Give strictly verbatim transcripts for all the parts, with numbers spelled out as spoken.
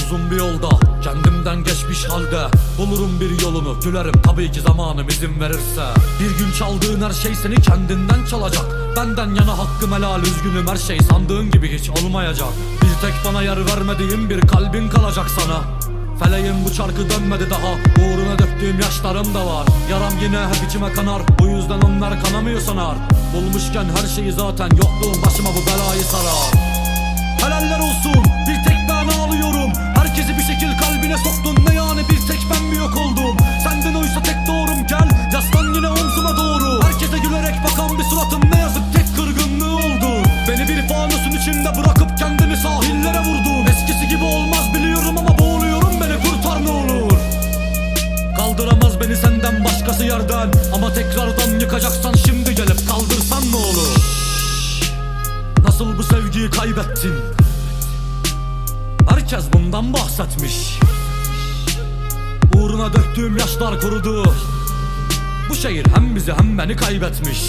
Uzun bir yolda, kendimden geçmiş halde bulurum bir yolunu, gülerim tabii ki zamanım izin verirse. Bir gün çaldığın her şey seni kendinden çalacak. Benden yana hakkım helal, üzgünüm, her şey sandığın gibi hiç olmayacak. Bir tek bana yer vermediğin bir kalbin kalacak sana. Feleğin bu çarkı dönmedi daha, uğruna döktüğüm yaşlarım da var. Yaram yine hep içime kanar, bu yüzden onlar kanamıyor sanar. Bulmuşken her şeyi zaten yokluğum başıma bu belayı sarar. Helaller olsun, bir tek ben ağlıyorum. Herkesi bir şekil kalbine soktun, ne yani bir tek ben mi yok oldum? Senden oysa tek doğrum, gel yaslan yine omzuma doğru. Herkese gülerek bakan bir suratım, ne yazık tek kırgınlığı oldu. Beni bir fanusun içinde bırakıp kendimi sahillere vurdun. Eskisi gibi olmaz biliyorum ama boğuluyorum, beni kurtar ne olur. Kaldıramaz beni senden başkası yerden, ama tekrardan yıkacaksan şimdi gelip kaldırsan ne olur? Nasıl bu sevgiyi kaybettin? Herkes bundan bahsetmiş. Uğruna döktüğüm yaşlar kurudu. Bu şehir hem bizi hem beni kaybetmiş.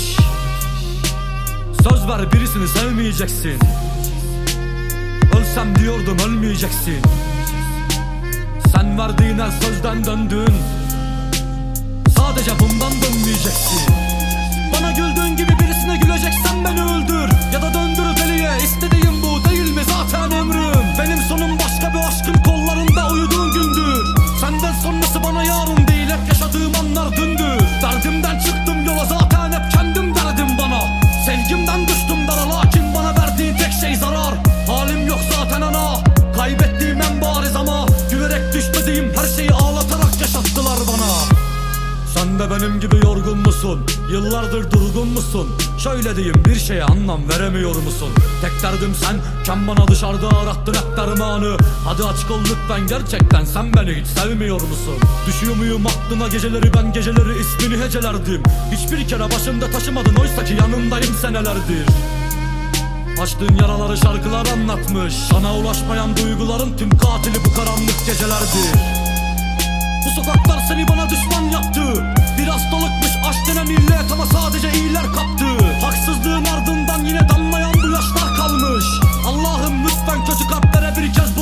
Söz ver birisini sevmeyeceksin. Ölsem diyordum ölmeyeceksin. Sen verdiğin her sözden döndün. Sadece bundan dönmeyeceksin. Bana güldüğün gibi birisine güleceksen beni öldür. Ya da döndür deliye, istediğim bu değil mi zaten ömrüm? Benim sonum başka bir aşkın kollarında uyuduğun gündür. Senden sonrası bana yarın değil, hep yaşadığım anlar dündür. Derdimden çıktım yola, zaten hep kendim derdim bana. Sevgimden düştüm dara, lakin bana verdiğin tek şey zarar. Halim yok zaten ana, kaybettiğim en bariz ama gülerek düşmediğim her şeyi ağlatarak yaşattılar bana. Sen de benim gibi yorgun musun? Yıllardır durgun musun? Şöyle diyeyim, bir şeye anlam veremiyor musun? Tek derdim sen, ken bana dışarıda arattın hep dermanı. Hadi aç kol lütfen, gerçekten sen beni hiç sevmiyor musun? Düşüyor muyum aklına geceleri, ben geceleri ismini hecelerdim. Hiçbir kere başımda taşımadın, oysa ki yanındayım senelerdir. Açtığın yaraları şarkılar anlatmış. Sana ulaşmayan duyguların tüm katili bu karanlık gecelerdir. Bu sokaklar seni bana düşman yaptı. Bir hastalıkmış aşk denen illet, ama sadece iyiler kaptı. Haksızlığın ardından yine damlayan bu yaşlar kalmış. Allah'ım lütfen kötü kalplere bir kez